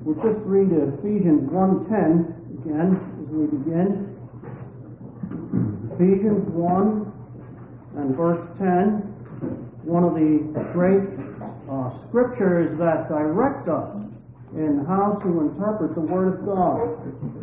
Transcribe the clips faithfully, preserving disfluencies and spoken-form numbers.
We'll just read Ephesians one ten again as we begin. Ephesians one and verse ten, one of the great uh, scriptures that direct us in how to interpret the Word of God.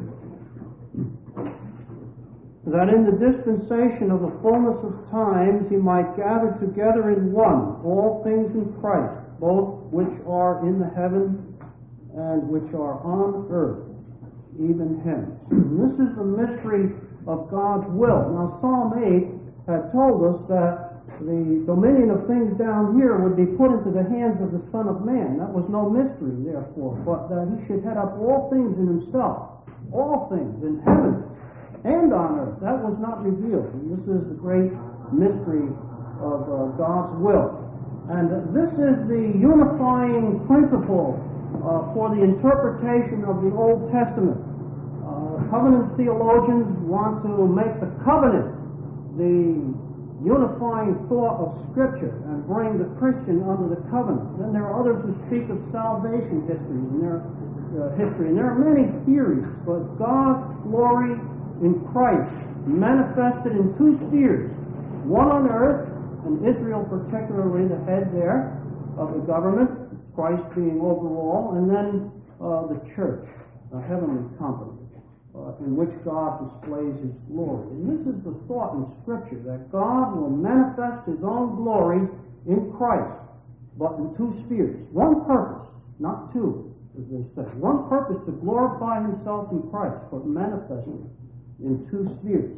That in the dispensation of the fullness of times he might gather together in one all things in Christ, both which are in the heavens and which are on earth, even him. This is the mystery of God's will. Now Psalm eight had told us that the dominion of things down here would be put into the hands of the Son of Man. That was no mystery, therefore, but that he should head up all things in himself, all things in heaven and on earth. That was not revealed. And this is the great mystery of uh, God's will. And this is the unifying principle uh, for the interpretation of the Old Testament. Uh, covenant theologians want to make the covenant the unifying thought of Scripture and bring the Christian under the covenant. Then there are others who speak of salvation history, and there, uh, history, and there are many theories, but it's God's glory in Christ, manifested in two spheres, one on earth, and Israel particularly the head there of the government, Christ being over all, and then uh, the church, a heavenly company, uh, in which God displays his glory. And this is the thought in Scripture, that God will manifest his own glory in Christ, but in two spheres. One purpose, not two, as they say. One purpose to glorify himself in Christ, but manifesting in two spheres.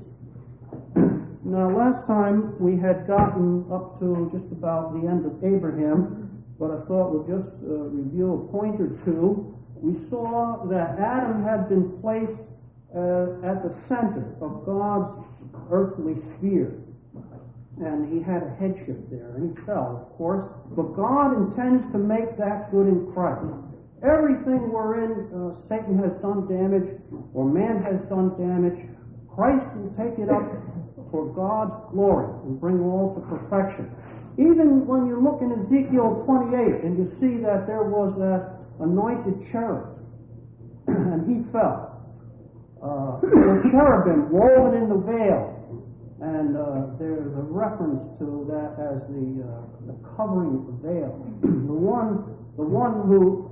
Now, last time we had gotten up to just about the end of Abraham, but I thought we'll just uh, review a point or two. We saw that Adam had been placed uh, at the center of God's earthly sphere, and he had a headship there, and he fell, of course, but God intends to make that good in Christ. Everything wherein uh, Satan has done damage, or man has done damage, Christ will take it up for God's glory and bring all to perfection. Even when you look in Ezekiel twenty-eight and you see that there was that anointed cherub, and he fell. Uh, the cherubim woven in the veil, and uh, there's a reference to that as the, uh, the covering of the veil. the one, the one who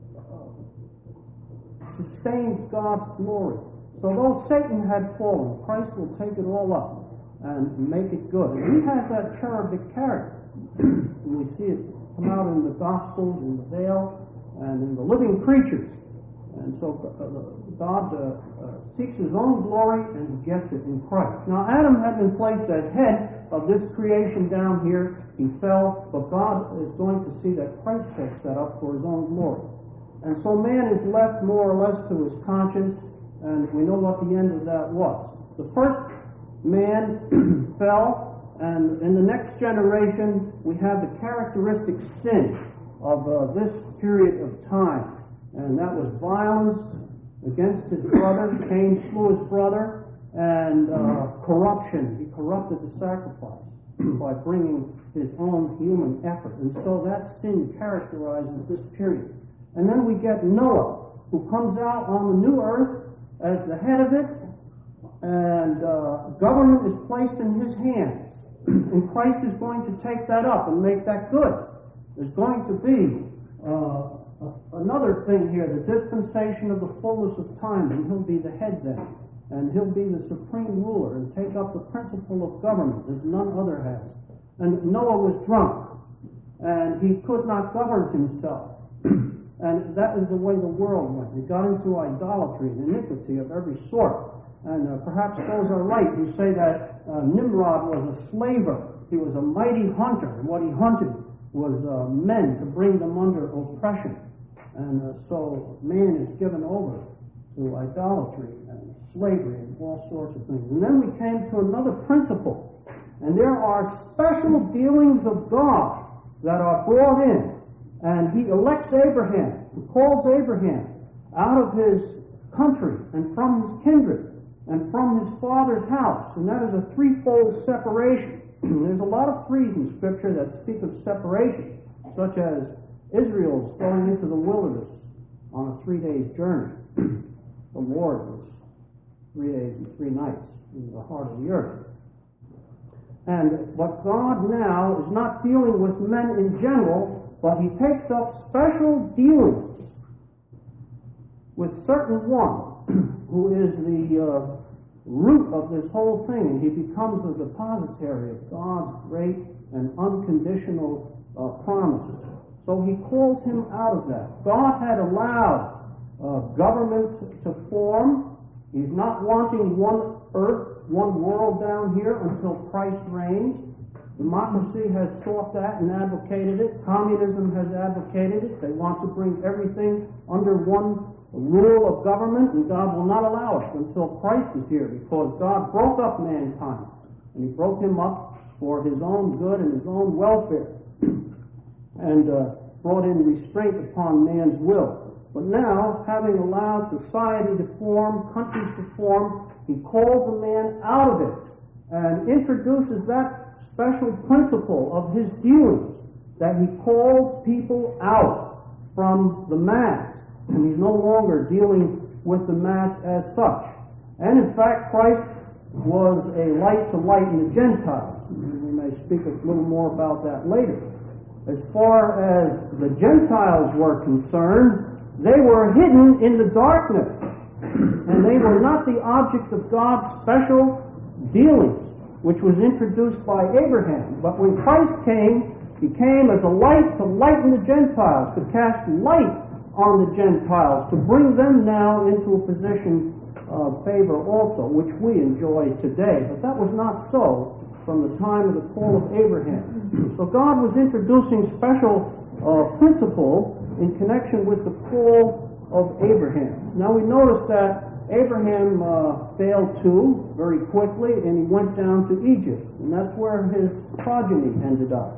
sustains God's glory. So though Satan had fallen, Christ will take it all up and make it good. And he has that cherubic character. We see it come out in the Gospels, in the veil, and in the living creatures. And so uh, God uh, uh, seeks his own glory and he gets it in Christ. Now Adam had been placed as head of this creation down here. He fell, but God is going to see that Christ has set up for his own glory. And so man is left more or less to his conscience, and we know what the end of that was. The first man fell, and in the next generation we have the characteristic sin of uh, this period of time. And that was violence against his brother. Cain slew his brother, and uh, corruption. He corrupted the sacrifice by bringing his own human effort. And so that sin characterizes this period. And then we get Noah, who comes out on the new earth as the head of it, and uh, government is placed in his hands. And Christ is going to take that up and make that good. There's going to be uh, another thing here, the dispensation of the fullness of time, and he'll be the head then. And he'll be the supreme ruler and take up the principle of government as none other has. And Noah was drunk, and he could not govern himself. And that is the way the world went. It got into idolatry and iniquity of every sort. And uh, perhaps those are right who say that uh, Nimrod was a slaver. He was a mighty hunter, and what he hunted was uh, men to bring them under oppression. And uh, so man is given over to idolatry and slavery and all sorts of things. And then we came to another principle. And there are special dealings of God that are brought in. And he elects Abraham, he calls Abraham out of his country and from his kindred and from his father's house. And that is a threefold separation. There's a lot of threes in Scripture that speak of separation, such as Israel's going into the wilderness on a three days journey. The Lord was three days and three nights in the heart of the earth. And but God now is not dealing with men in general, but he takes up special dealings with certain one who is the uh, root of this whole thing, and he becomes the depositary of God's great and unconditional uh, promises. So he calls him out of that. God had allowed uh, government to form. He's not wanting one earth, one world down here until Christ reigns. Democracy has sought that and advocated it. Communism has advocated it. They want to bring everything under one rule of government, and God will not allow it until Christ is here, because God broke up mankind, and he broke him up for his own good and his own welfare, and uh, brought in restraint upon man's will. But now, having allowed society to form, countries to form, he calls a man out of it and introduces that special principle of his dealings, that he calls people out from the mass, and he's no longer dealing with the mass as such. And in fact, Christ was a light to lighten the Gentiles. We may speak a little more about that later. As far as the Gentiles were concerned, they were hidden in the darkness, and they were not the object of God's special dealings, which was introduced by Abraham. But when Christ came, he came as a light to lighten the Gentiles, to cast light on the Gentiles, to bring them now into a position of favor also, which we enjoy today. But that was not so from the time of the call of Abraham. So God was introducing special uh, principle in connection with the call of Abraham. Now we notice that Abraham uh, failed too very quickly, and he went down to Egypt, and that's where his progeny ended up.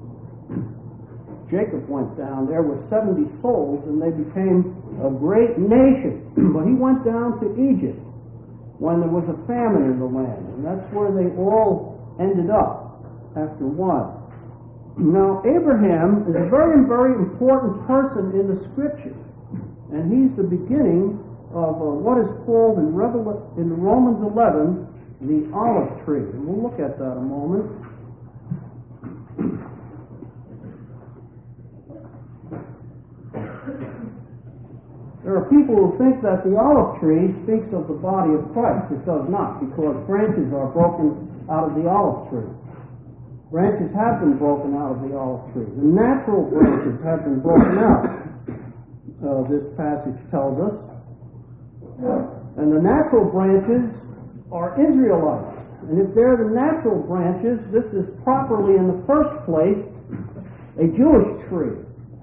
Jacob went down there with seventy souls, and they became a great nation. But he went down to Egypt when there was a famine in the land, and that's where they all ended up after a while. Now, Abraham is a very, very important person in the Scripture, and he's the beginning of uh, what is called in, Revel- in Romans eleven the olive tree. And we'll look at that a moment. There are people who think that the olive tree speaks of the body of Christ. It does not, because branches are broken out of the olive tree. Branches have been broken out of the olive tree. The natural branches have been broken out, uh, this passage tells us. And the natural branches are Israelites. And if they're the natural branches, this is properly, in the first place, a Jewish tree.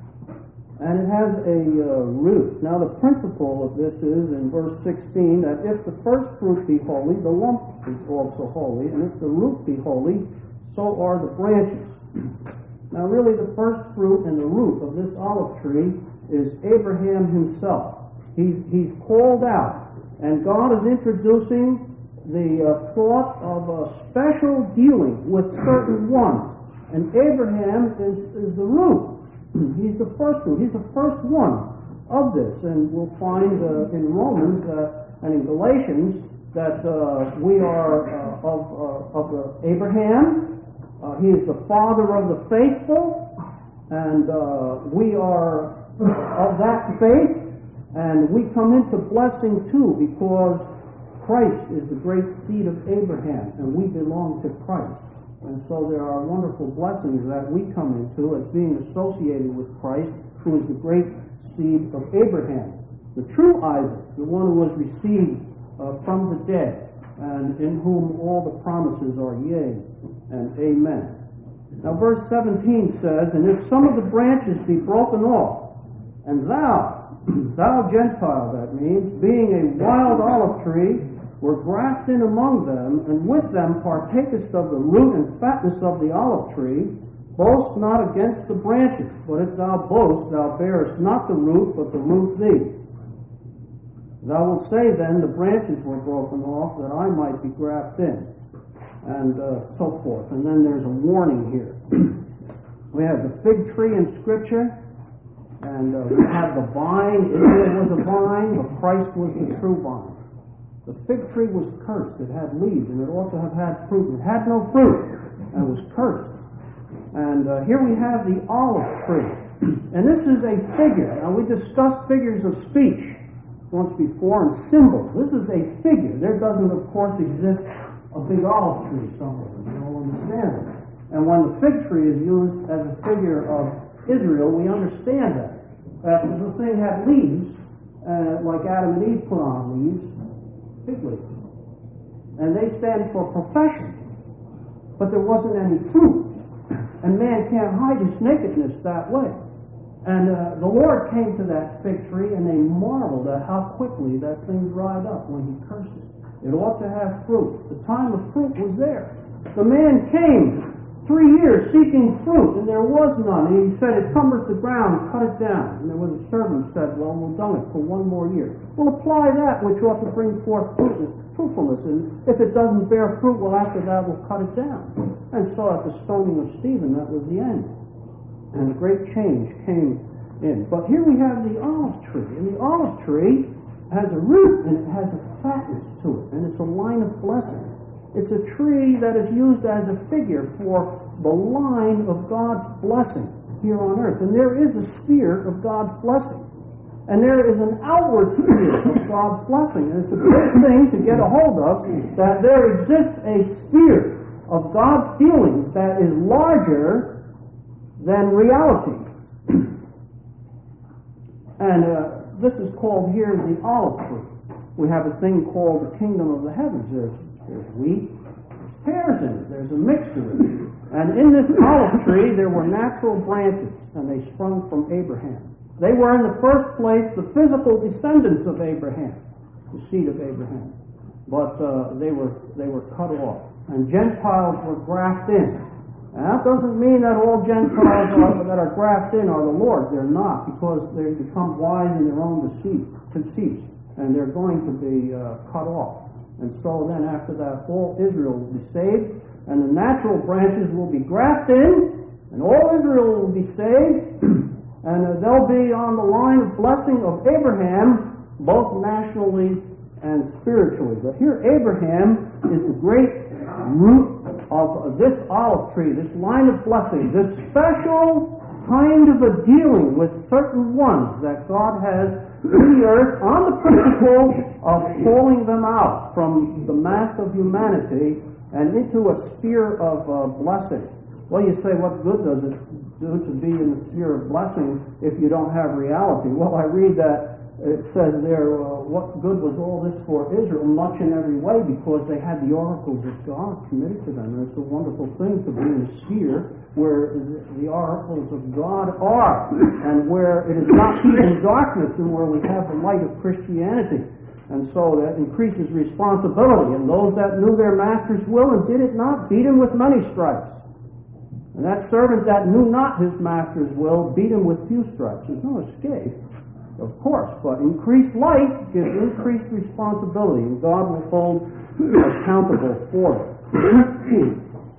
And it has a uh, root. Now the principle of this is, in verse sixteen, that if the first fruit be holy, the lump is also holy. And if the root be holy, so are the branches. Now really the first fruit and the root of this olive tree is Abraham himself. He's, he's called out, and God is introducing the uh, thought of a special dealing with certain ones. And Abraham is, is the root. He's the first root. He's the first one of this. And we'll find uh, in Romans uh, and in Galatians that uh, we are uh, of, uh, of uh, Abraham. Uh, he is the father of the faithful, and uh, we are of that faith, and we come into blessing too, because Christ is the great seed of Abraham, and we belong to Christ. And so there are wonderful blessings that we come into as being associated with Christ, who is the great seed of Abraham, the true Isaac, the one who was received uh, from the dead, and in whom all the promises are yea and amen. Now verse seventeen says, and if some of the branches be broken off, and thou, thou Gentile, that means, being a wild olive tree, were grafted in among them, and with them partakest of the root and fatness of the olive tree, boast not against the branches, but if thou boast, thou bearest not the root, but the root thee. Thou wilt say then, the branches were broken off, that I might be grafted in, and uh, so forth. And then there's a warning here. We have the fig tree in Scripture, And uh, we had the vine. Israel was a vine, but Christ was the true vine. The fig tree was cursed. It had leaves, and it ought to have had fruit. It had no fruit, and it was cursed. And uh, here we have the olive tree. And this is a figure. Now, we discussed figures of speech once before, and symbols. This is a figure. There doesn't, of course, exist a big olive tree somewhere. You all understand it. And when the fig tree is used as a figure of Israel, we understand that. Uh, the thing had leaves, uh, like Adam and Eve put on leaves, fig leaves. And they stand for profession. But there wasn't any fruit. And man can't hide his nakedness that way. And uh, the Lord came to that fig tree, and they marveled at how quickly that thing dried up when he cursed it. It ought to have fruit. The time of fruit was there. The man came three years seeking fruit, and there was none. And he said, it cumbereth the ground, cut it down. And there was a servant said, well, we'll done it for one more year. We'll apply that which ought to bring forth fruit, fruitfulness. And if it doesn't bear fruit, well, after that, we'll cut it down. And so at the stoning of Stephen, that was the end. And a great change came in. But here we have the olive tree. And the olive tree has a root, and it has a fatness to it. And it's a line of blessing. It's a tree that is used as a figure for the line of God's blessing here on earth. And there is a sphere of God's blessing. And there is an outward sphere of God's blessing. And it's a great thing to get a hold of, that there exists a sphere of God's feelings that is larger than reality. And uh, this is called here the olive tree. We have a thing called the kingdom of the heavens. There's, there's wheat, there's tares in it, there's a mixture of it. And in this olive tree there were natural branches, and they sprung from Abraham. They were in the first place the physical descendants of Abraham, the seed of Abraham. But uh, they were they were cut off. And Gentiles were grafted in. And that doesn't mean that all Gentiles are, that are grafted in are the Lord's. They're not, because they become wise in their own deceit, conceits, and they're going to be uh, cut off. And so then after that, all Israel will be saved, and the natural branches will be grafted in, and all Israel will be saved, and uh, they'll be on the line of blessing of Abraham, both nationally and spiritually. But here Abraham is the great root of this olive tree, this line of blessing, this special kind of a dealing with certain ones that God has in the earth on the principle of pulling them out from the mass of humanity and into a sphere of uh, blessing. Well, you say, what good does it do to be in the sphere of blessing if you don't have reality? Well, I read that it says there, uh, what good was all this for Israel? Much in every way, because they had the oracles of God committed to them. And it's a wonderful thing to be in a sphere where the oracles of God are, and where it is not even darkness, and where we have the light of Christianity. And so that increases responsibility. And those that knew their master's will and did it not, beat him with many stripes. And that servant that knew not his master's will, beat him with few stripes. There's no escape. Of course, but increased light gives increased responsibility, and God will hold accountable for it.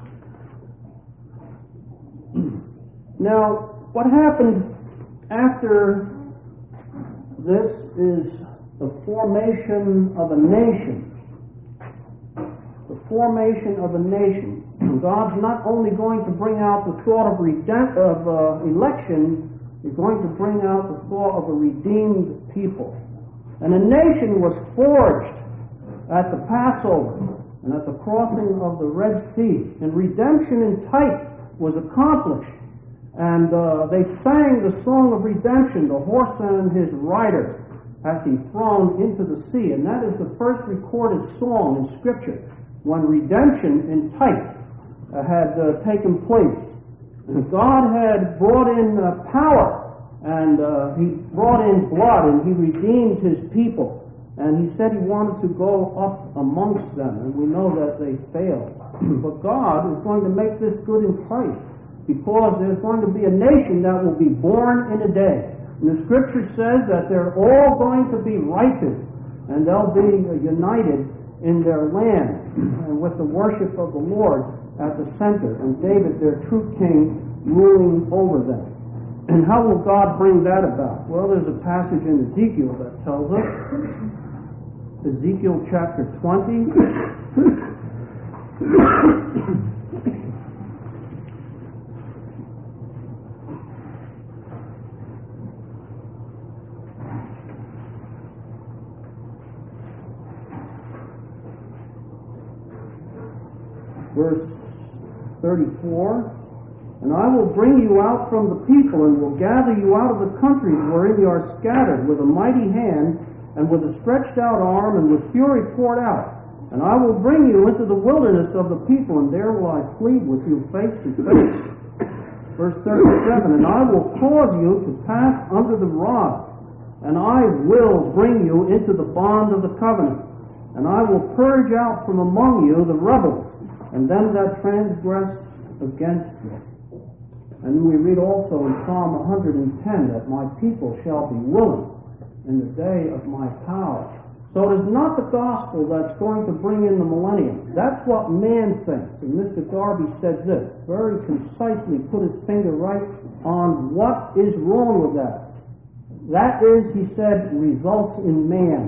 Now, what happened after this is the formation of a nation. The formation of a nation. God's not only going to bring out the thought of, redemp- of uh, election, He's going to bring out the thought of a redeemed people. And a nation was forged at the Passover and at the crossing of the Red Sea. And redemption in type was accomplished. And uh, they sang the song of redemption. The horse and his rider hath he thrown into the sea. And that is the first recorded song in Scripture when redemption in type uh, had uh, taken place. God had brought in uh, power, and uh, He brought in blood, and He redeemed His people. And He said He wanted to go up amongst them, and we know that they failed. But God is going to make this good in Christ, because there's going to be a nation that will be born in a day. And the Scripture says that they're all going to be righteous, and they'll be uh, united in their land, and with the worship of the Lord at the center, and David, their true king, ruling over them. And how will God bring that about? Well, there's a passage in Ezekiel that tells us. Ezekiel chapter twenty. Verse thirty-four. And I will bring you out from the people, and will gather you out of the countries wherein you are scattered, with a mighty hand, and with a stretched out arm, and with fury poured out. And I will bring you into the wilderness of the people, and there will I plead with you face to face. Verse thirty-seven. And I will cause you to pass under the rod, and I will bring you into the bond of the covenant. And I will purge out from among you the rebels, and them that transgress against you. And we read also in Psalm one hundred ten that my people shall be willing in the day of my power. So it is not the gospel that's going to bring in the millennium. That's what man thinks. And Mister Darby said this, very concisely put his finger right on what is wrong with that. That is, he said, results in man.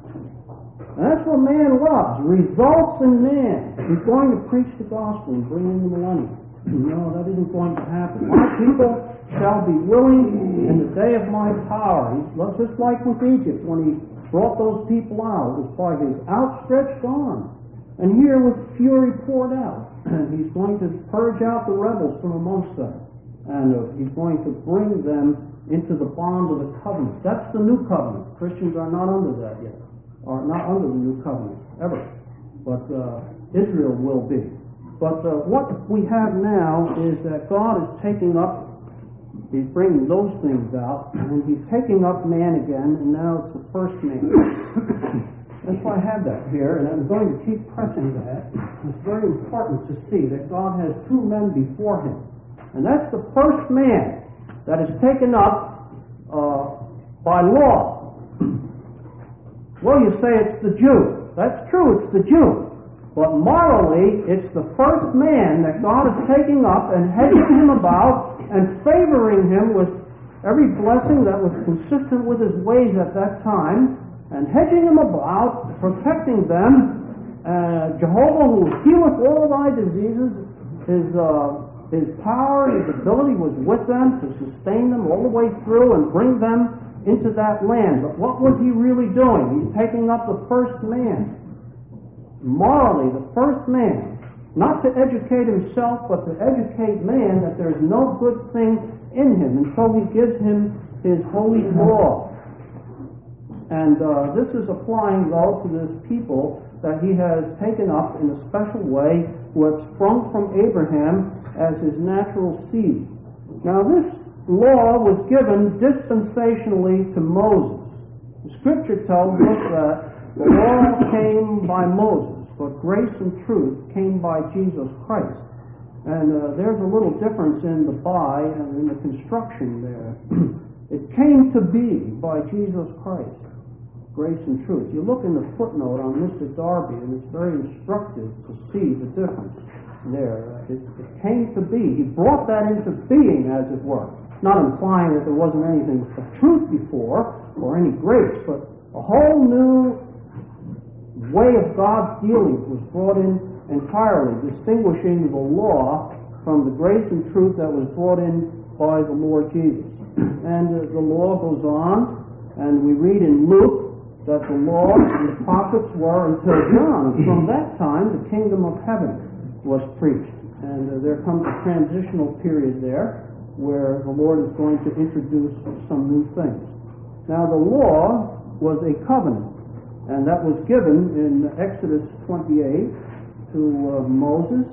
And that's what man loves, results in man. He's going to preach the gospel and bring in the millennium. No, that isn't going to happen. My people shall be willing in the day of my power. He's just like with Egypt when he brought those people out. It was by his outstretched arm. And here with fury poured out. And he's going to purge out the rebels from amongst them. And uh, he's going to bring them into the bond of the covenant. That's the new covenant. Christians are not under that yet. Are not under the new covenant, ever. But uh, Israel will be. But uh, what we have now is that God is taking up, he's bringing those things out, and he's taking up man again, and now it's the first man. That's why I have that here, and I'm going to keep pressing that. It's very important to see that God has two men before him. And that's the first man that is taken up uh, by law. Well, you say it's the Jew. That's true, it's the Jew. But morally, it's the first man that God is taking up and hedging him about and favoring him with every blessing that was consistent with his ways at that time, and hedging him about, protecting them. Uh, Jehovah, who healeth all thy diseases, his, uh, his power, his ability was with them to sustain them all the way through and bring them into that land. But what was he really doing? He's taking up the first man. Morally, the first man, not to educate himself, but to educate man that there's no good thing in him. And so he gives him his holy law. And uh, this is applying, though, to this people that he has taken up in a special way, who have sprung from Abraham as his natural seed. Now, this law was given dispensationally to Moses. The Scripture tells us that the law came by Moses, but grace and truth came by Jesus Christ. And uh, there's a little difference in the by and in the construction there. It came to be by Jesus Christ, grace and truth. You look in the footnote on Mister Darby, and it's very instructive to see the difference there. It, it came to be. He brought that into being, as it were. Not implying that there wasn't anything of truth before, or any grace, but a whole new way of God's dealings was brought in entirely, distinguishing the law from the grace and truth that was brought in by the Lord Jesus. And uh, the law goes on, and we read in Luke that the law and the prophets were until John. And from that time, the kingdom of heaven was preached. And uh, there comes a transitional period there where the Lord is going to introduce some new things. Now, the law was a covenant. And that was given in Exodus twenty-eight to uh, Moses.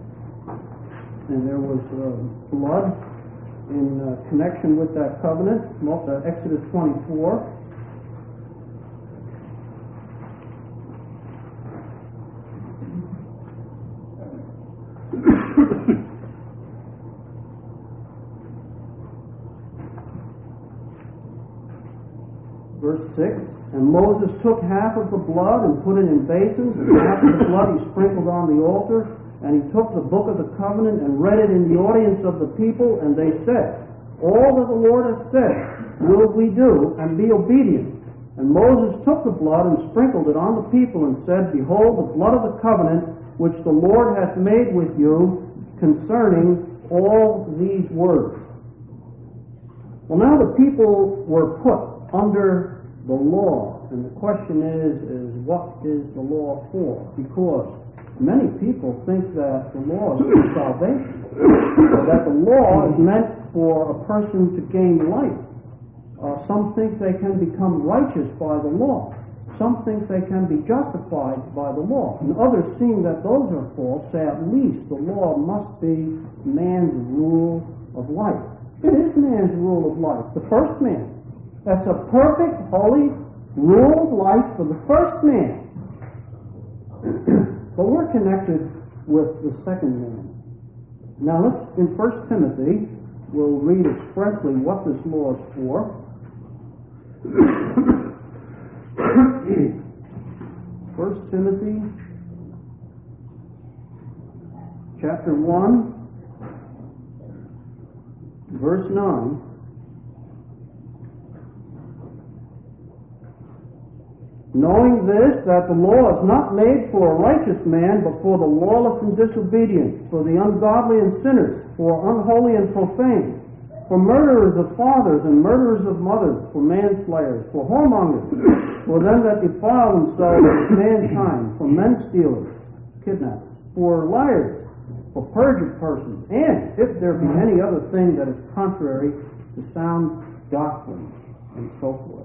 And there was uh, blood in uh, connection with that covenant. Uh, Exodus twenty-four. Verse six, and Moses took half of the blood and put it in basins, and half of the blood he sprinkled on the altar, and he took the book of the covenant and read it in the audience of the people, and they said, All that the Lord has said will we do, and be obedient. And Moses took the blood and sprinkled it on the people, and said, Behold, the blood of the covenant which the Lord hath made with you concerning all these words. Well, now the people were put under the law, and the question is, is what is the law for? Because many people think that the law is for salvation, or that the law is meant for a person to gain life. Uh, some think they can become righteous by the law. Some think they can be justified by the law. And others, seeing that those are false, say at least the law must be man's rule of life. It is man's rule of life, the first man. That's a perfect, holy rule of life for the first man. But we're connected with the second man. Now let's, in First Timothy, we'll read expressly what this law is for. First Timothy chapter one, verse nine. Knowing this, that the law is not made for a righteous man, but for the lawless and disobedient, for the ungodly and sinners, for unholy and profane, for murderers of fathers and murderers of mothers, for manslayers, for whoremongers, for them that defile themselves with mankind, for men stealers, kidnappers, for liars, for perjured persons, and if there be any other thing that is contrary to sound doctrine, and so forth.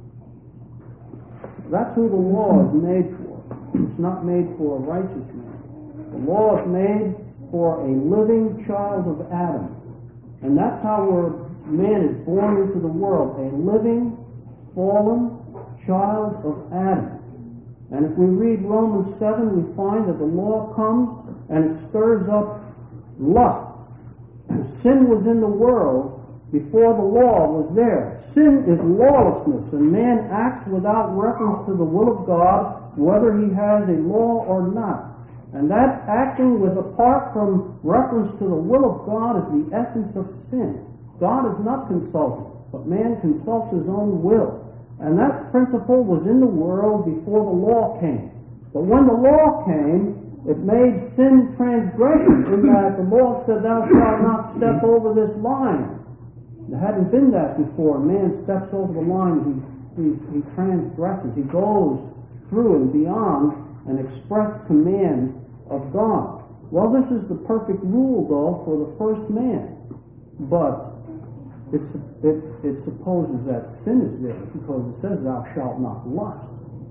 That's who the law is made for. It's not made for a righteous man. The law is made for a living child of Adam. And that's how we're, man is born into the world, a living, fallen child of Adam. And if we read Romans seven, we find that the law comes and it stirs up lust. Sin was in the world before the law was there. Sin is lawlessness, and man acts without reference to the will of God, whether he has a law or not. And that acting with apart from reference to the will of God is the essence of sin. God is not consulted, but man consults his own will. And that principle was in the world before the law came. But when the law came, it made sin transgression, in that the law said, thou shalt not step over this line. There hadn't been that before. Man steps over the line, he, he, he transgresses, he goes through and beyond an express command of God. Well, this is the perfect rule, though, for the first man. But it's, it, it supposes that sin is there, because it says, thou shalt not lust.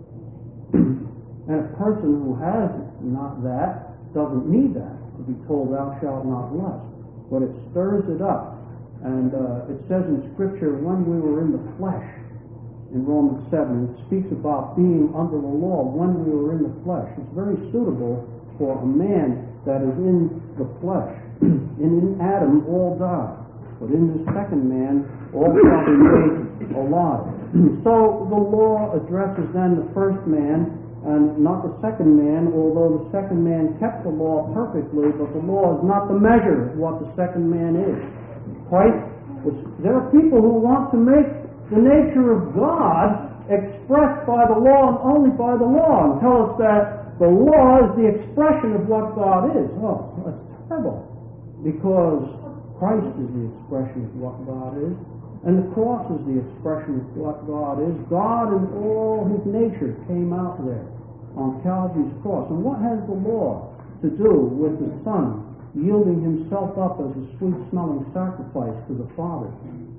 And a person who has not that doesn't need that, to be told, thou shalt not lust. But it stirs it up. And uh, it says in Scripture, when we were in the flesh, in Romans seven, it speaks about being under the law when we were in the flesh. It's very suitable for a man that is in the flesh. And in Adam, all died. But in the second man, all shall be made alive. So the law addresses then the first man and not the second man, although the second man kept the law perfectly, but the law is not the measure of what the second man is. Christ was, there are people who want to make the nature of God expressed by the law and only by the law, and tell us that the law is the expression of what God is. Oh, that's terrible, because Christ is the expression of what God is, and the cross is the expression of what God is. God in all his nature came out there on Calvary's cross. And what has the law to do with the Son yielding himself up as a sweet-smelling sacrifice to the Father?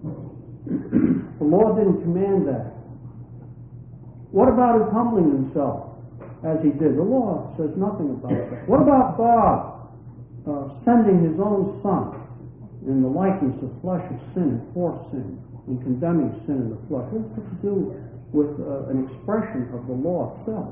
The law didn't command that. What about his humbling himself as he did? The law says nothing about that. What about God uh, sending his own Son in the likeness of flesh of sin and for sin, and condemning sin in the flesh? What's it to do with uh, an expression of the law itself?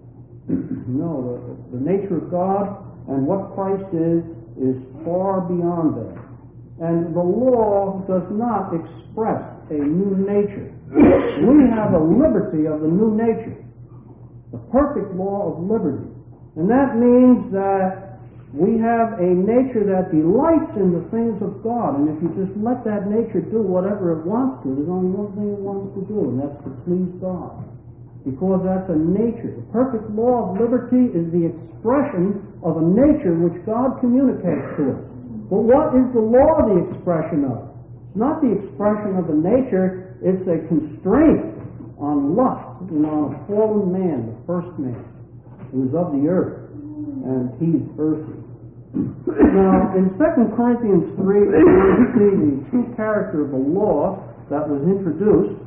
No, the, the nature of God and what Christ is is far beyond that. And the law does not express a new nature. We have a liberty of the new nature, the perfect law of liberty. And that means that We have a nature that delights in the things of God, and if you just let that nature do whatever it wants to, there's only one thing it wants to do, and that's to please God. Because that's a nature. The perfect law of liberty is the expression of a nature which God communicates to us. But what is the law the expression of? It's not the expression of a nature, it's a constraint on lust, you know, on a fallen man, the first man, who is of the earth, and he's earthly. Now, in Second Corinthians three, we see the true character of the law that was introduced.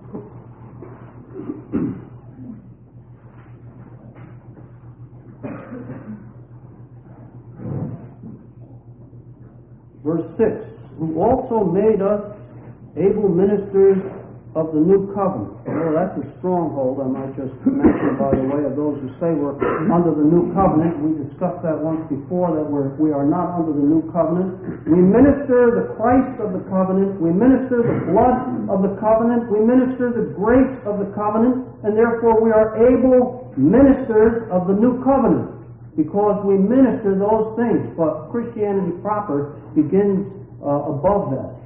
Verse six, who also made us able ministers of the new covenant. Well, that's a stronghold, I might just mention, by the way, of those who say we're under the new covenant. We discussed that once before, that we're, we are not under the new covenant. We minister the Christ of the covenant. We minister the blood of the covenant. We minister the grace of the covenant. And therefore we are able ministers of the new covenant, because we minister those things. But Christianity proper begins uh, above that.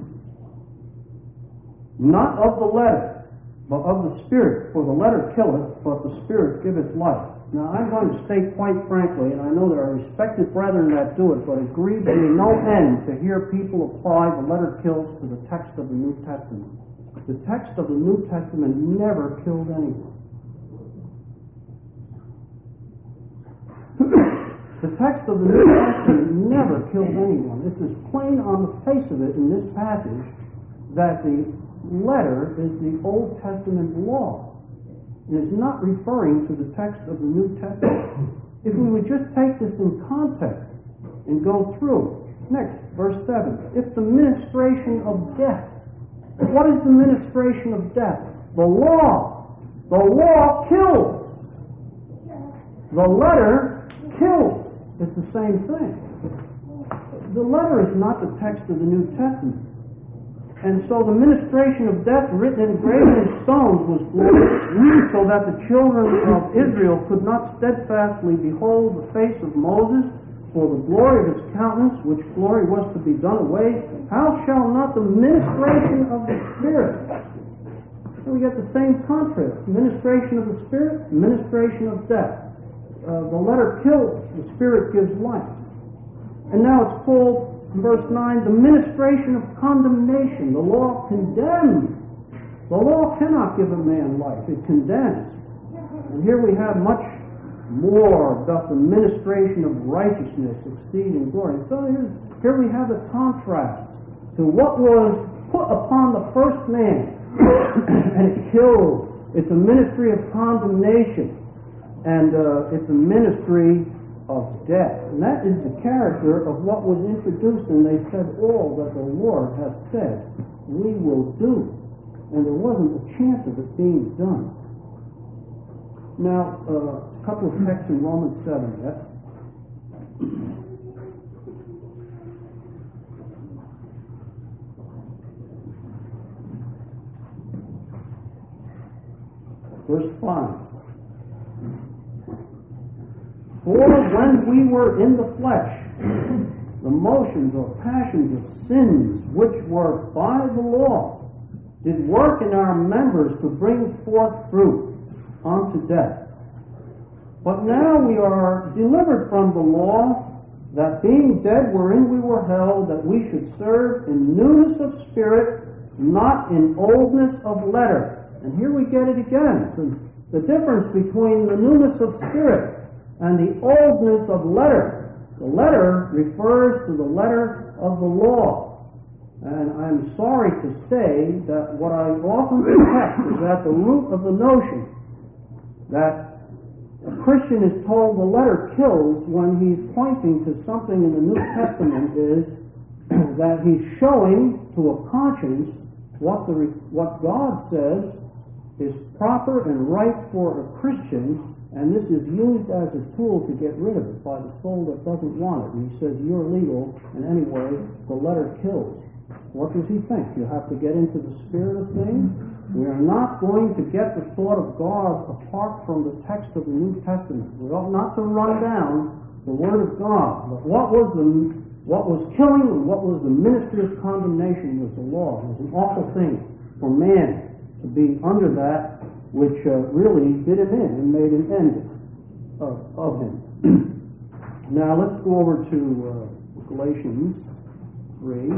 Not of the letter, but of the Spirit. For the letter killeth, but the Spirit giveth life. Now, I'm going to state quite frankly, and I know there are respected brethren that do it, but it grieves me no end to hear people apply the letter kills to the text of the New Testament. The text of the New Testament never killed anyone. The text of the New Testament never killed anyone. It's as plain on the face of it in this passage that the letter is the Old Testament law. It is not referring to the text of the New Testament. If we would just take this in context and go through. Next, verse seven. If the ministration of death. What is the ministration of death? The law. The law kills. The letter kills. It's the same thing. The letter is not the text of the New Testament. And so the ministration of death written in graven stones was glorious, so that the children of Israel could not steadfastly behold the face of Moses for the glory of his countenance, which glory was to be done away. How shall not the ministration of the Spirit? So we get the same contrast. Ministration of the Spirit, ministration of death. Uh, the letter kills, the Spirit gives life. And now it's called, in verse nine, the ministration of condemnation. The law condemns. The law cannot give a man life. It condemns. And here we have much more doth the ministration of righteousness exceed in glory. So here, here we have the contrast to what was put upon the first man. And it kills. It's a ministry of condemnation. And uh, it's a ministry of death. And that is the character of what was introduced, and they said, all that the Lord hath said, we will do. And there wasn't a chance of it being done. Now, uh, a couple of texts in Romans seven. Yeah? Verse five. For when we were in the flesh, the motions or passions of sins which were by the law did work in our members to bring forth fruit unto death. But now we are delivered from the law, that being dead wherein we were held, that we should serve in newness of spirit, not in oldness of letter. And here we get it again. The, the difference between the newness of spirit and the oldness of letter. The letter refers to the letter of the law. And I'm sorry to say that what I often detect is at the root of the notion that a Christian is told the letter kills when he's pointing to something in the New Testament is that he's showing to a conscience what the what God says is proper and right for a Christian. And this is used as a tool to get rid of it by the soul that doesn't want it. And he says, you're legal, and anyway, the letter kills. What does he think? You have to get into the spirit of things? We are not going to get the thought of God apart from the text of the New Testament. We ought not to run down the Word of God. But what was the what was killing and what was the ministry of condemnation was the law. It was an awful thing for man to be under that, which uh, really did him in and made an end of, of him. Now let's go over to uh, Galatians three.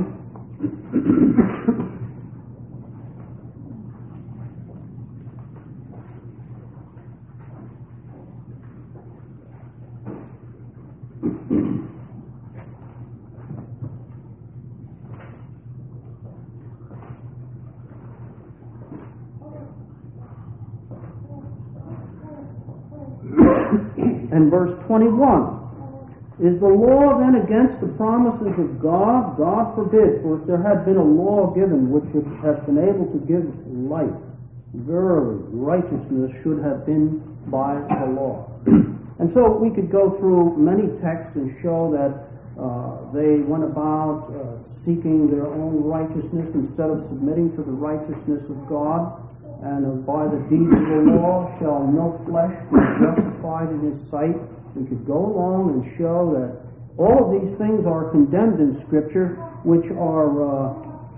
And verse twenty-one, is the law then against the promises of God? God forbid, for if there had been a law given which would have been able to give life, verily righteousness should have been by the law. And so we could go through many texts and show that uh, they went about uh, seeking their own righteousness instead of submitting to the righteousness of God. And uh, by the deeds of the law shall no flesh be justified in his sight. We could go along and show that all of these things are condemned in Scripture, which are uh,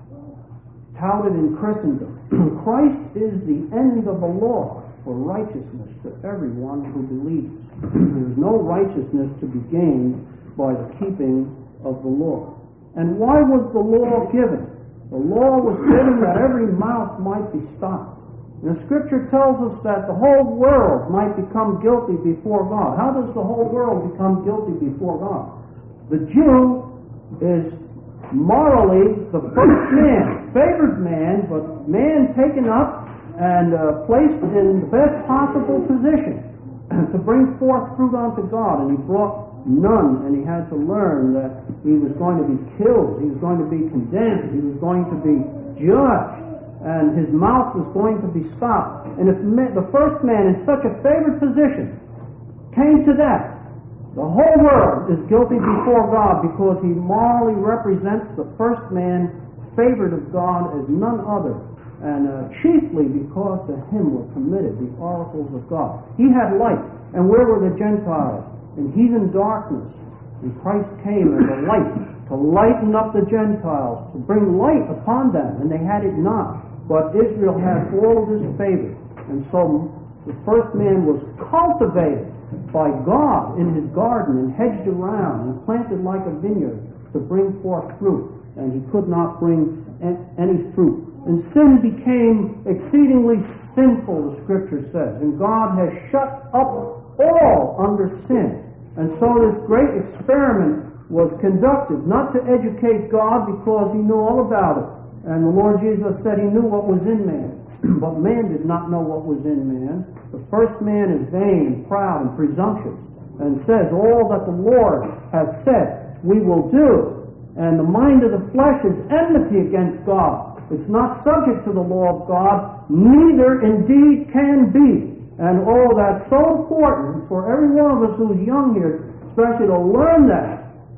touted in Christendom. Christ is the end of the law for righteousness to everyone who believes. There is no righteousness to be gained by the keeping of the law. And why was the law given? The law was given that every mouth might be stopped. And the Scripture tells us that the whole world might become guilty before God. How does the whole world become guilty before God? The Jew is morally the first man, favored man, but man taken up and uh, placed in the best possible position to bring forth fruit unto God. And he brought none, and he had to learn that he was going to be killed, he was going to be condemned, he was going to be judged, and his mouth was going to be stopped. And if the first man in such a favored position came to that, the whole world is guilty before God, because he morally represents the first man favored of God as none other, and uh, chiefly because to him were committed the oracles of God. He had light, and where were the Gentiles? In heathen darkness. And Christ came as a light to lighten up the Gentiles, to bring light upon them, and they had it not. But Israel had all of this favor. And so the first man was cultivated by God in his garden and hedged around and planted like a vineyard to bring forth fruit. And he could not bring any fruit. And sin became exceedingly sinful, the Scripture says. And God has shut up all under sin. And so this great experiment was conducted, not to educate God because he knew all about it. And the Lord Jesus said he knew what was in man. But man did not know what was in man. The first man is vain, proud, and presumptuous, and says all that the Lord has said we will do. And the mind of the flesh is enmity against God. It's not subject to the law of God, neither indeed can be. And oh, that's so important for every one of us who's young here, especially to learn that.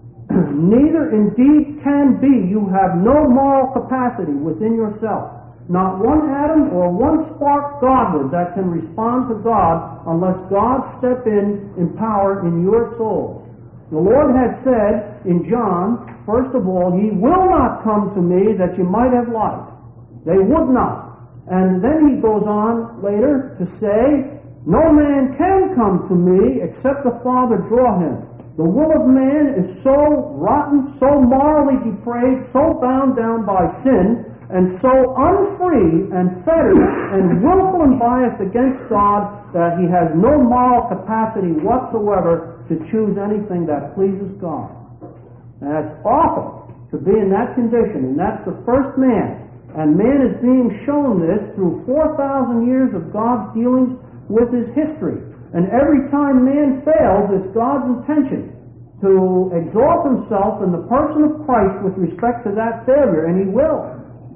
Neither indeed can be. You have no moral capacity within yourself. Not one atom or one spark Godward that can respond to God unless God step in in power in your soul. The Lord had said in John, first of all, ye will not come to me that you might have life. They would not. And then he goes on later to say, no man can come to me except the Father draw him. The will of man is so rotten, so morally depraved, so bound down by sin, and so unfree and fettered and willful and biased against God that he has no moral capacity whatsoever to choose anything that pleases God. And that's awful to be in that condition, and that's the first man. And man is being shown this through four thousand years of God's dealings with his history. And every time man fails, it's God's intention to exalt himself in the person of Christ with respect to that failure, and he will.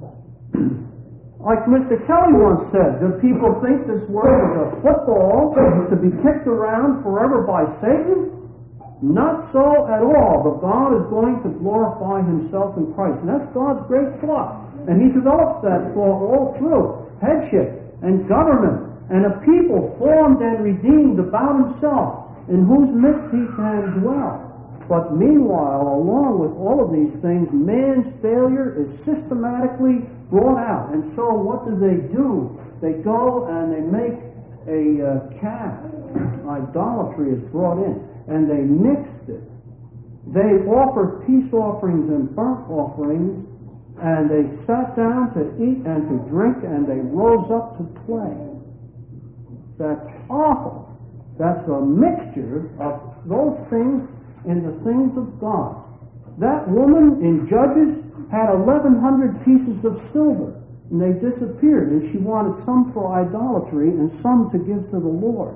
Like Mister Kelly once said, do people think this world is a football to be kicked around forever by Satan? Not so at all, but God is going to glorify himself in Christ. And that's God's great thought. And he develops that thought all through headship and government and a people formed and redeemed about himself in whose midst he can dwell. But meanwhile, along with all of these things, man's failure is systematically brought out. And so what do they do? They go and they make a uh, calf. Idolatry is brought in. And they mixed it. They offered peace offerings and burnt offerings. And they sat down to eat and to drink. And they rose up to play. That's awful. That's a mixture of those things in the things of God. That woman in Judges had eleven hundred pieces of silver, and they disappeared, and she wanted some for idolatry and some to give to the Lord.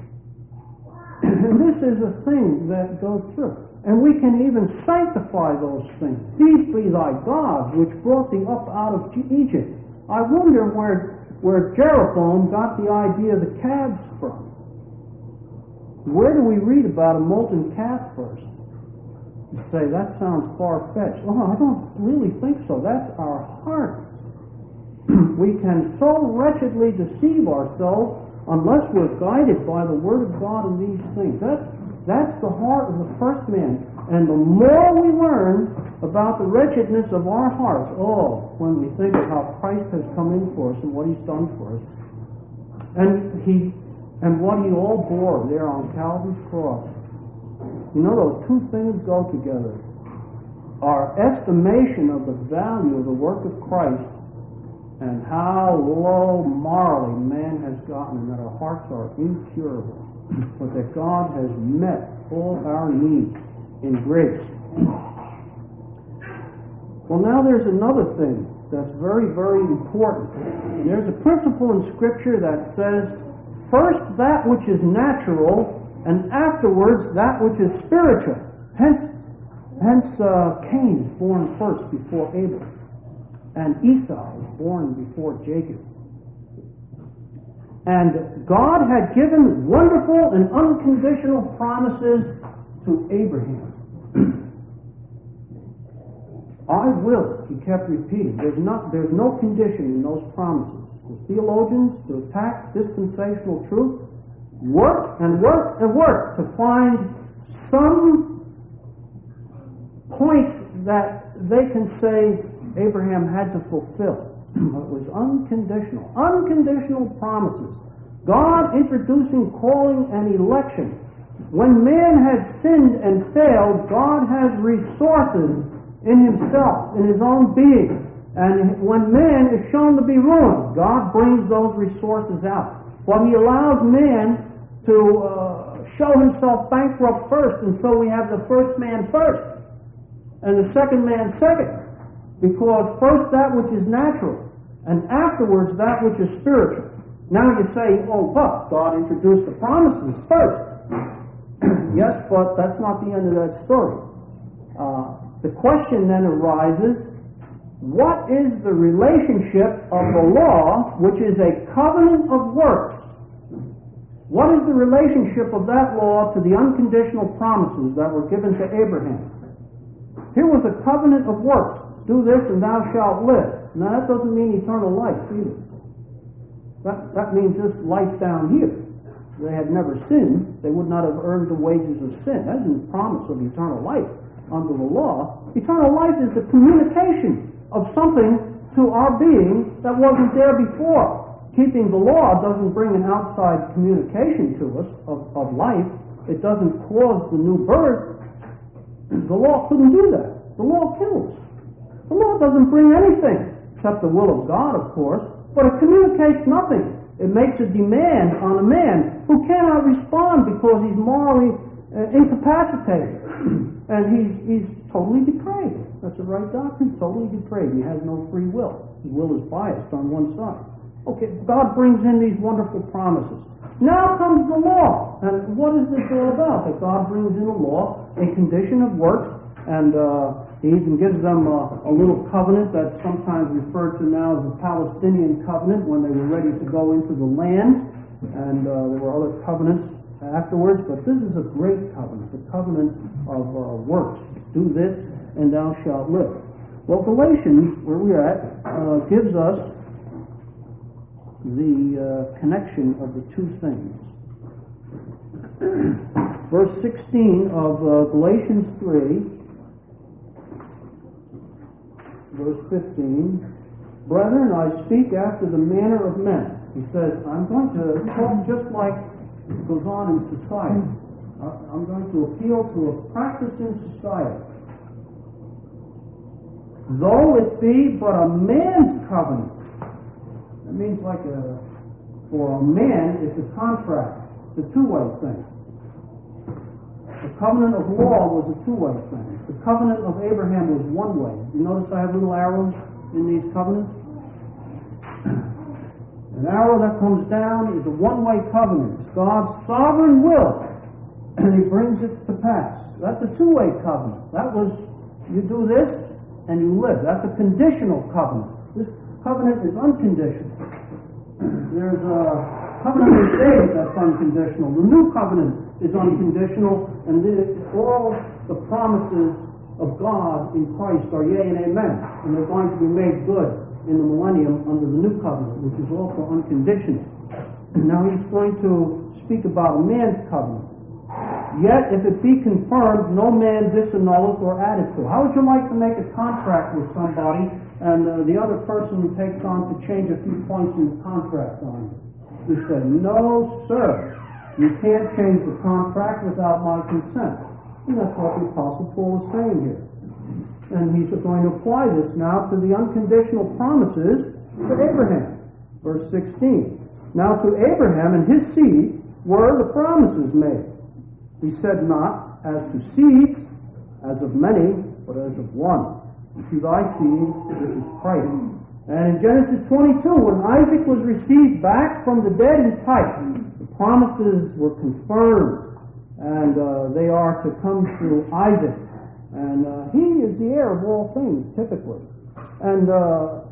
And this is a thing that goes through. And we can even sanctify those things. These be thy gods, which brought thee up out of Egypt. I wonder where, where Jeroboam got the idea of the calves from. Where do we read about a molten calf first? You say, that sounds far-fetched. Oh, I don't really think so. That's our hearts. We can so wretchedly deceive ourselves unless we're guided by the Word of God in these things. That's, that's the heart of the first man. And the more we learn about the wretchedness of our hearts, oh, when we think of how Christ has come in for us and what He's done for us, and He... And what He all bore there on Calvary's cross. You know, those two things go together. Our estimation of the value of the work of Christ and how low morally man has gotten, and that our hearts are incurable, but that God has met all our needs in grace. Well, now there's another thing that's very, very important. There's a principle in Scripture that says, first that which is natural, and afterwards that which is spiritual. Hence, hence uh, Cain is born first before Abel, and Esau was born before Jacob. And God had given wonderful and unconditional promises to Abraham. I will, he kept repeating. There's not, there's no condition in those promises. The theologians, to attack dispensational truth, work and work and work to find some point that they can say Abraham had to fulfill. It was unconditional. Unconditional promises. God introducing calling and election. When man had sinned and failed, God has resources in himself, in his own being. And when man is shown to be ruined, God brings those resources out. But He allows man to uh, show himself bankrupt first, and so we have the first man first, and the second man second. Because first that which is natural, and afterwards that which is spiritual. Now you say, oh, but God introduced the promises first. Yes, but that's not the end of that story. Uh, the question then arises, what is the relationship of the law, which is a covenant of works? What is the relationship of that law to the unconditional promises that were given to Abraham? Here was a covenant of works. Do this and thou shalt live. Now that doesn't mean eternal life either. That, that means just life down here. If they had never sinned, they would not have earned the wages of sin. That isn't the promise of eternal life under the law. Eternal life is the communication of something to our being that wasn't there before. Keeping the law doesn't bring an outside communication to us of, of life. It doesn't cause the new birth. The law couldn't do that. The law kills. The law doesn't bring anything, except the will of God, of course, but it communicates nothing. It makes a demand on a man who cannot respond because he's morally uh, incapacitated. And he's he's totally depraved. That's the right doctrine. Totally depraved. He has no free will. His will is biased on one side. Okay, God brings in these wonderful promises. Now comes the law. And what is this all about? That God brings in a law, a condition of works, and uh, He even gives them a, a little covenant that's sometimes referred to now as the Palestinian covenant when they were ready to go into the land. And uh, there were other covenants afterwards, but this is a great covenant, the covenant of uh, works. Do this, and thou shalt live. Well, Galatians, where we're at, uh, gives us the uh, connection of the two things. verse sixteen of uh, Galatians three, verse fifteen. Brethren, I speak after the manner of men. He says, I'm going to talk just like it goes on in society. I'm going to appeal to a practice in society. Though it be but a man's covenant. That means like a, for a man, it's a contract. It's a two-way thing. The covenant of law was a two-way thing. The covenant of Abraham was one way. You notice I have little arrows in these covenants? An arrow that comes down is a one-way covenant. It's God's sovereign will, and He brings it to pass. That's a two-way covenant. That was, you do this, and you live. That's a conditional covenant. This covenant is unconditional. There's a covenant of David that's unconditional. The new covenant is unconditional, and the, all the promises of God in Christ are yea and amen, and they're going to be made good in the millennium under the new covenant, which is also unconditional. And now he's going to speak about a man's covenant. Yet, if it be confirmed, no man disannulleth or addeth to. How would you like to make a contract with somebody, and uh, the other person takes on to change a few points in the contract on you? He said, no, sir. You can't change the contract without my consent. And that's what the Apostle Paul is saying here. And he's going to apply this now to the unconditional promises to Abraham. Verse sixteen. Now to Abraham and his seed were the promises made. He said not as to seeds, as of many, but as of one. And to thy seed, which is Christ. And in Genesis twenty-two, when Isaac was received back from the dead in type, the promises were confirmed, and uh, they are to come through Isaac. And uh, he is the heir of all things, typically. And uh,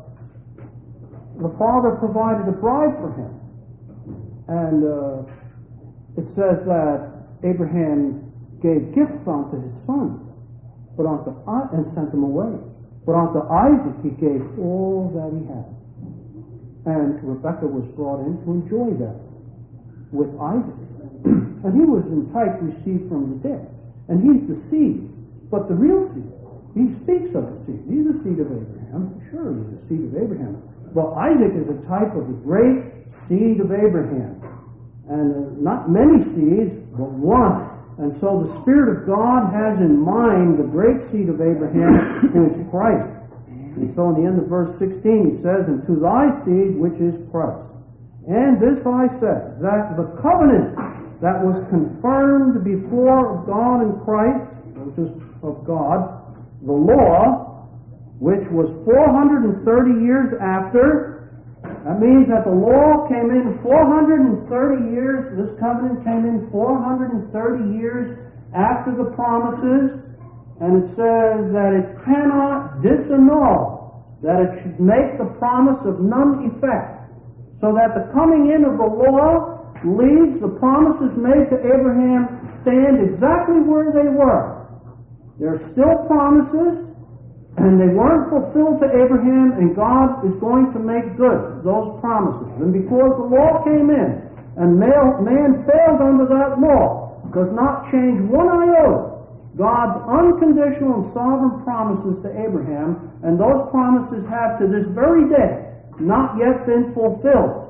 the father provided a bride for him. And uh, it says that Abraham gave gifts unto his sons, but unto I- and sent them away. But unto Isaac he gave all that he had. And Rebekah was brought in to enjoy that with Isaac. And he was in type received from the dead. And he's the seed. But the real seed, he speaks of the seed. He's the seed of Abraham. Sure, he's the seed of Abraham. But Isaac is a type of the great seed of Abraham. And uh, not many seeds, but one. And so the Spirit of God has in mind the great seed of Abraham, who is Christ. And so in the end of verse sixteen, he says, and to thy seed, which is Christ. And this I say, that the covenant that was confirmed before God and Christ, which is of God, the law, which was four hundred thirty years after. That means that the law came in four hundred thirty years, this covenant came in four hundred thirty years after the promises, and it says that it cannot disannul, that it should make the promise of none effect, so that the coming in of the law leaves the promises made to Abraham stand exactly where they were. There are still promises, and they weren't fulfilled to Abraham, and God is going to make good those promises. And because the law came in, and man failed under that law, does not change one iota God's unconditional and sovereign promises to Abraham, and those promises have to this very day not yet been fulfilled.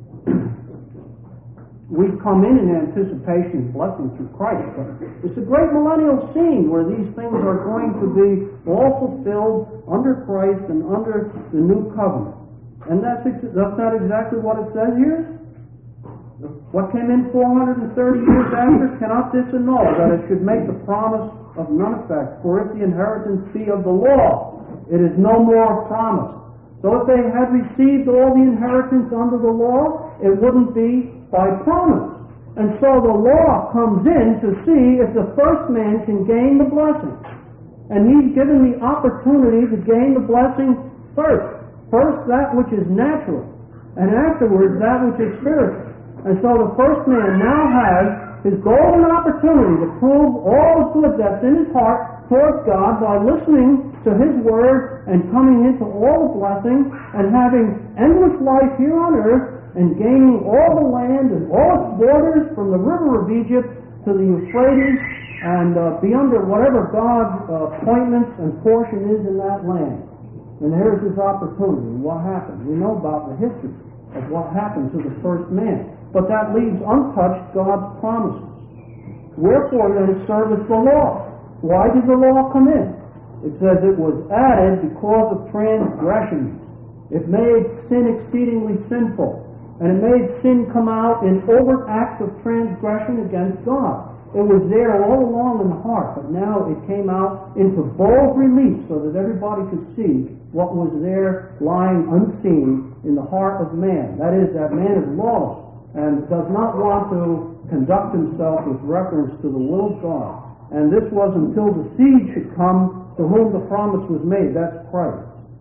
We've come in in anticipation of blessing through Christ, but it's a great millennial scene where these things are going to be all fulfilled under Christ and under the new covenant. And that's, ex- that's not exactly what it says here. What came in four hundred thirty years after cannot disannul, that it should make the promise of none effect. For if the inheritance be of the law, it is no more promise. So if they had received all the inheritance under the law, it wouldn't be by promise. And so the law comes in to see if the first man can gain the blessing. And he's given the opportunity to gain the blessing first. First that which is natural, and afterwards that which is spiritual. And so the first man now has his golden opportunity to prove all the good that's in his heart towards God by listening to His Word and coming into all the blessing and having endless life here on earth and gaining all the land and all its borders from the river of Egypt to the Euphrates and uh, be under whatever God's uh, appointments and portion is in that land. And here's his opportunity. What happened? We know about the history of what happened to the first man. But that leaves untouched God's promises. Wherefore then serveth the law. Why did the law come in? It says it was added because of transgressions. It made sin exceedingly sinful. And it made sin come out in overt acts of transgression against God. It was there all along in the heart, but now it came out into bold relief so that everybody could see what was there lying unseen in the heart of man. That is, that man is lost and does not want to conduct himself with reference to the will of God. And this was until the seed should come to whom the promise was made. That's Christ.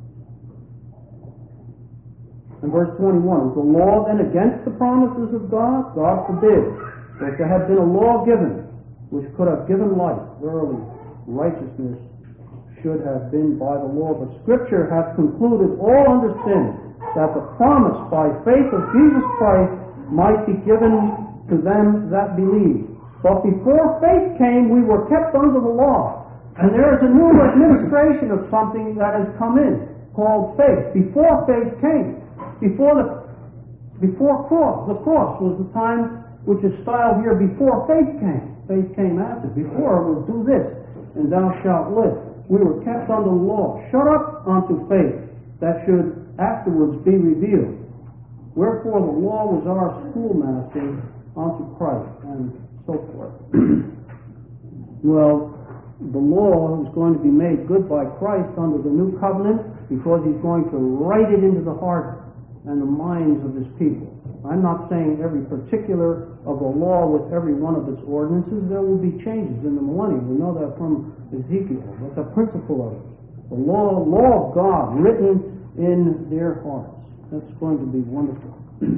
In verse twenty-one, is the law then against the promises of God? God forbid. For if there had been a law given, which could have given life, verily righteousness should have been by the law. But Scripture hath concluded all under sin, that the promise by faith of Jesus Christ might be given to them that believe. But before faith came, we were kept under the law. And there is a new administration of something that has come in, called faith. Before faith came, before the before cross, the cross was the time which is styled here before faith came. Faith came after. Before it was do this, and thou shalt live. We were kept under the law, shut up unto faith, that should afterwards be revealed. Wherefore the law was our schoolmaster unto Christ, and so forth. Well, the law is going to be made good by Christ under the new covenant, because he's going to write it into the hearts and the minds of his people. I'm not saying every particular of the law with every one of its ordinances. There will be changes in the millennium. We know that from Ezekiel. But the principle of it, the law, law of God written in their hearts. That's going to be wonderful.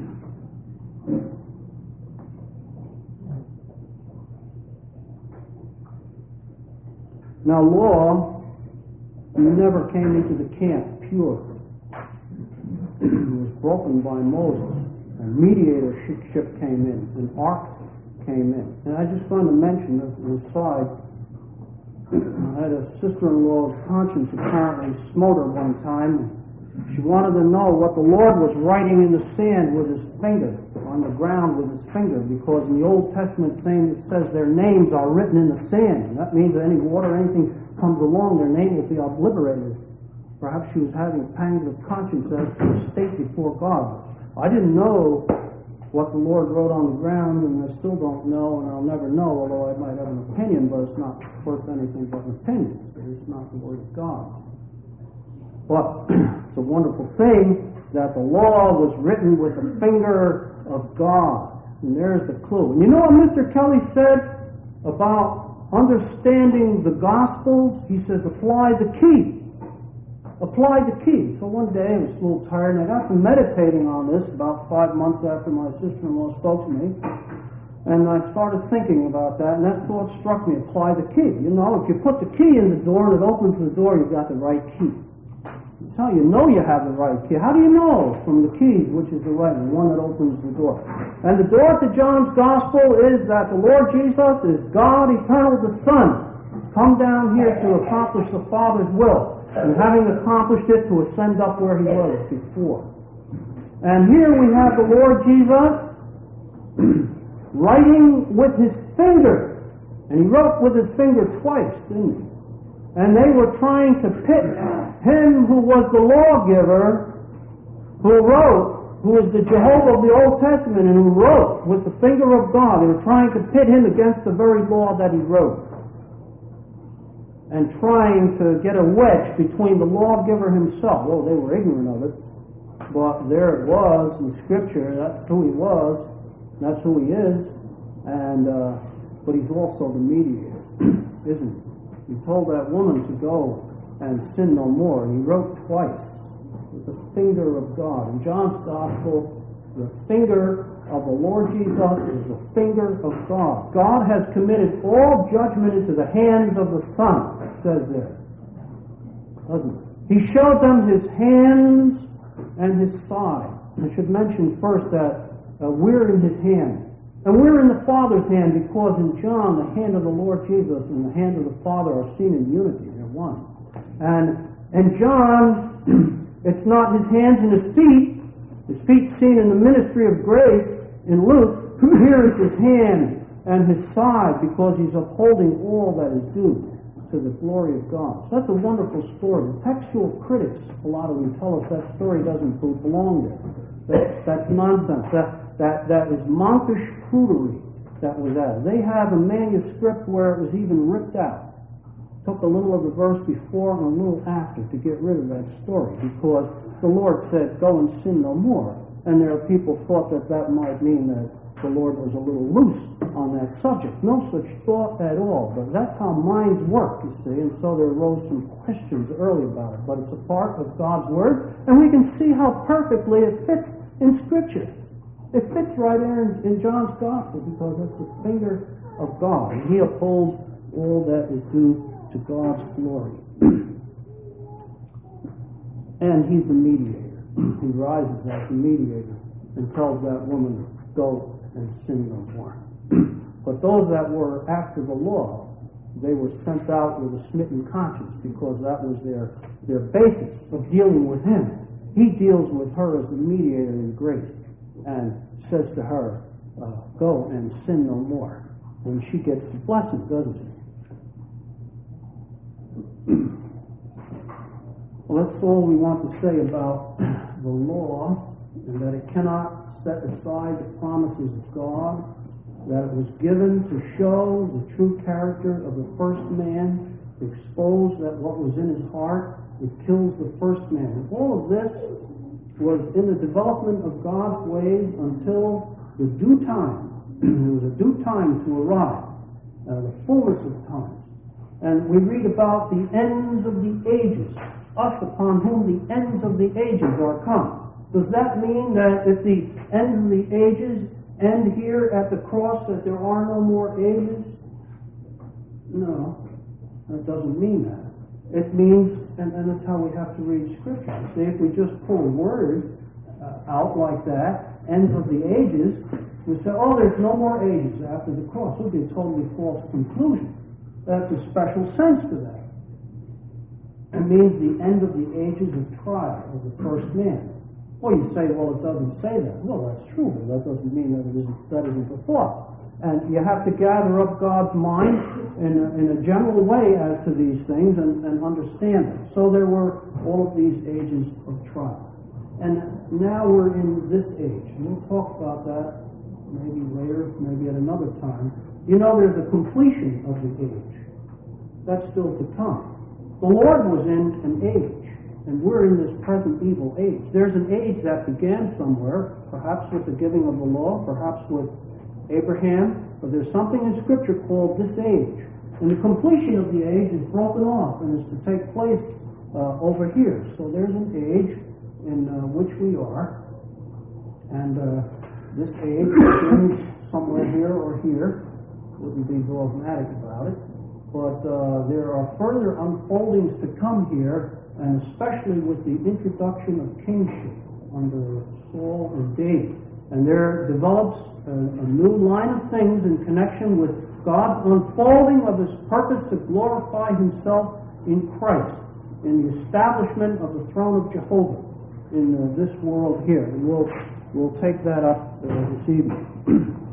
Now, law never came into the camp pure. It was broken by Moses. A mediatorship came in. An ark came in. And I just want to mention as an aside, I had a sister-in-law's conscience apparently smote her one time. She wanted to know what the Lord was writing in the sand with his finger, on the ground with his finger, because in the Old Testament it says their names are written in the sand. And that means that any water, anything comes along, their name will be obliterated. Perhaps she was having pangs of conscience as to her state before God. I didn't know what the Lord wrote on the ground, and I still don't know, and I'll never know, although I might have an opinion, but it's not worth anything but an opinion. It's not the Word of God. But it's a wonderful thing that the law was written with the finger of God. And there's the clue. And you know what Mister Kelly said about understanding the Gospels? He says, apply the key. Apply the key. So one day I was a little tired, and I got to meditating on this about five months after my sister-in-law spoke to me. And I started thinking about that, and that thought struck me, apply the key. You know, if you put the key in the door and it opens the door, you've got the right key. That's how you know you have the right key. How do you know from the keys which is the right one, one that opens the door? And the door to John's Gospel is that the Lord Jesus is God eternal, the Son, come down here to accomplish the Father's will, and having accomplished it, to ascend up where he was before. And here we have the Lord Jesus writing with his finger. And he wrote with his finger twice, didn't he? And they were trying to pit him who was the lawgiver, who wrote, who was the Jehovah of the Old Testament, and who wrote with the finger of God. They were trying to pit him against the very law that he wrote, and trying to get a wedge between the lawgiver himself. Well, they were ignorant of it, but there it was in Scripture. That's who he was. That's who he is. And uh, but he's also the mediator, isn't he? He told that woman to go and sin no more. And he wrote twice with the finger of God. In John's Gospel, the finger of the Lord Jesus is the finger of God. God has committed all judgment into the hands of the Son, it says there. Doesn't it? He showed them his hands and his side. I should mention first that uh, we're in his hand. And we're in the Father's hand because in John, the hand of the Lord Jesus and the hand of the Father are seen in unity. They're one. And in John, it's not his hands and his feet. His feet seen in the ministry of grace in Luke. Here is his hand and his side because he's upholding all that is due to the glory of God. So that's a wonderful story. The textual critics, a lot of them tell us that story doesn't belong there. That's, that's nonsense. That, that, that is monkish prudery that was added. They have a manuscript where it was even ripped out. Took a little of the verse before and a little after to get rid of that story because the Lord said, go and sin no more. And there are people thought that that might mean that the Lord was a little loose on that subject. No such thought at all. But that's how minds work, you see. And so there arose some questions early about it. But it's a part of God's Word. And we can see how perfectly it fits in Scripture. It fits right there in, in John's Gospel because it's the finger of God. And he upholds all that is due to God's glory. And he's the mediator. He rises as the mediator and tells that woman, go and sin no more. But those that were after the law, they were sent out with a smitten conscience because that was their, their basis of dealing with him. He deals with her as the mediator in grace and says to her, uh, go and sin no more. And she gets the blessing, doesn't she? Well, that's all we want to say about the law, and that it cannot set aside the promises of God, that it was given to show the true character of the first man, expose that what was in his heart, it kills the first man. And all of this was in the development of God's ways until the due time. There was a due time to arrive, uh, the fullness of times. And we read about the ends of the ages, us upon whom the ends of the ages are come. Does that mean that if the ends of the ages end here at the cross, that there are no more ages? No, that doesn't mean that. It means, and, and that's how we have to read Scripture. See, if we just pull a word uh, out like that, ends of the ages, we say, oh, there's no more ages after the cross. It would be a totally false conclusion. That's a special sense to that. It means the end of the ages of trial of the first man. Well, you say, well, it doesn't say that. Well, that's true, but that doesn't mean that it isn't, that isn't the thought. And you have to gather up God's mind in a, in a general way as to these things and, and understand them. So there were all of these ages of trial. And now we're in this age. And we'll talk about that maybe later, maybe at another time. You know, there's a completion of the age. That's still to come. The Lord was in an age. And we're in this present evil age. There's an age that began somewhere, perhaps with the giving of the law, perhaps with Abraham, but there's something in Scripture called this age. And the completion of the age is broken off and is to take place uh, over here. So there's an age in uh, which we are, and uh, this age begins somewhere here or here. Wouldn't be dogmatic about it, but uh, there are further unfoldings to come here, and especially with the introduction of kingship under Saul and David. And there develops a, a new line of things in connection with God's unfolding of His purpose to glorify Himself in Christ, in the establishment of the throne of Jehovah in uh, this world here. And we'll, we'll take that up uh, this evening.